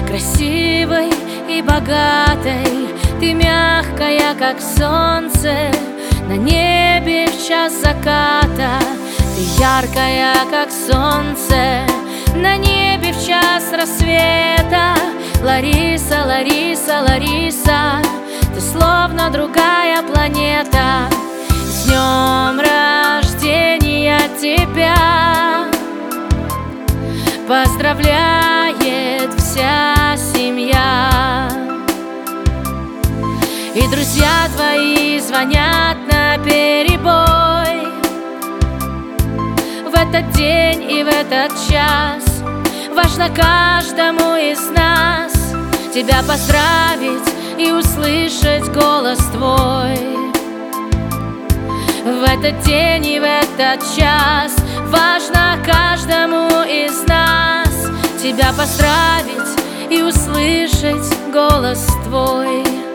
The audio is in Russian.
красивой и богатой. Ты мягкая, как солнце на небе в час заката. Ты яркая, как солнце на небе в час рассвета. Лариса, Лариса, Лариса, ты словно другая планета. С днем рождения тебя поздравляет вся семья. И друзья твои звонят наперебой. В этот день и в этот час важно каждому из нас тебя поздравить и услышать голос твой. В этот день и в этот час важно каждому из нас тебя поздравить и услышать голос твой.